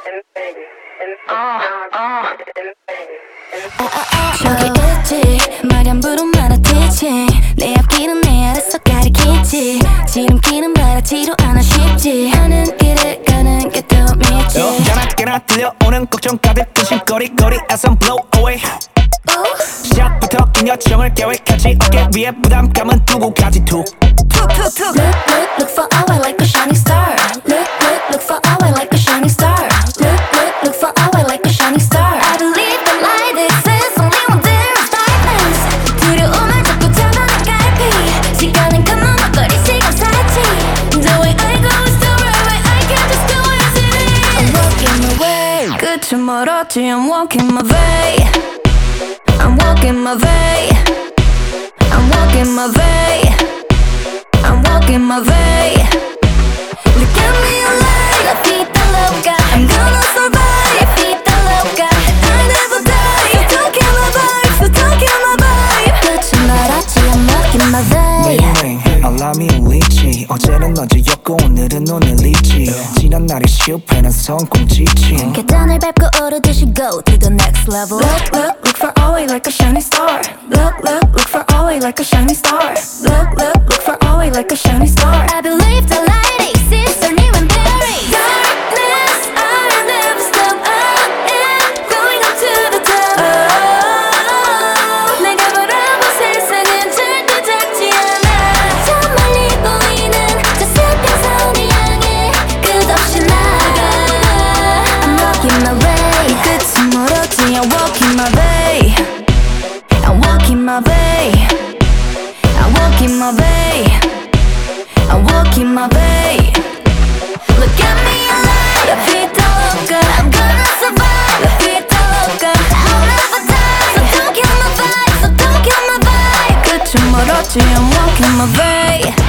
저기 있지 말연부로 말아듣지 내 앞길은 내 알아서 가리키지 지름길은 바라지도 않아 쉽지 하는 길을 가는 게 더 밉지 가나깨나 들려오는 걱정 가득 든 심거리거리에선 blow away 시작부터 긴 여정을 계획하지 어깨 위에 부담감은 두고 가지 툭 Look, look, look for our like a shining star Look, look, look for our like a shining star Look, look, look for our like a shining star I believe the light exists only when there is darkness 두려움을 자꾸 잡아나갈피 시간은 가만 막거리 시간 살지 The way I go is the right way I can't just do it I'm walking my way 끝은 멀었지 I'm walking my way I'm walking my way I'm walking my way I'm walking my way Look at me alive La vida loca I'm gonna survive La vida loca I never die So don't kill my vibe So don't kill my vibe 끝이 멀었지 I'm walking my way 매일매일 알람이 울리지 어제는 어제였고 오늘은 오늘이지 지난 날의 실패는 성공 지침 계단을 밟고 오르듯이 go to the next level Look, look, look for always like a shining star Look, look, look for always like a shining star Look, look, look for always like a shining star I believe the light exists only when there is darkness I'll never stop I am going up to the top 내가 바라본 세상은 절대 작지 않아 저 멀리 보이는 저 수평선을 향해 끝없이 나가 I'm walking my way 끝은 멀었지 I'm walking my way I'm walking my way I'm walking my way I'm walking my way Look at me alive La vida loca I'm gonna survive La vida loca I'll never die So don't kill my vibe So don't kill my vibe 끝은 멀었지 I'm walking my way